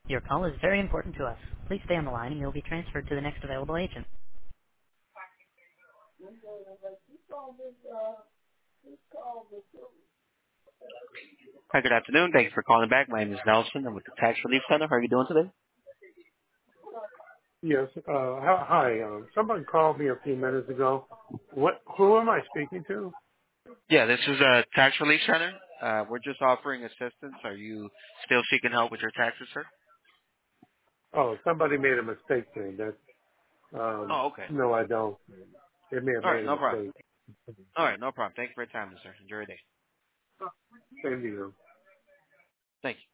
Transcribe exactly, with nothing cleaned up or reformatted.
Your call is very important to us. Please stay on the line and you'll be transferred to the next available agent. Hi, good afternoon. Thanks for calling back. My name is Nelson. I'm with the Tax Relief Center. How are you doing today? Yes. Uh, hi. hi, Um, somebody called me a few minutes ago. What? Who am I speaking to? Yeah, this is a Tax Relief Center. Uh, we're just offering assistance. Are you still seeking help with your taxes, sir? Oh, somebody made a mistake there. That. Um, Oh, okay. no, I don't. They may have All right, made a no problem. mistake. All right, no problem. Thank you for your time, sir. Enjoy your day. Same to you. Thank you.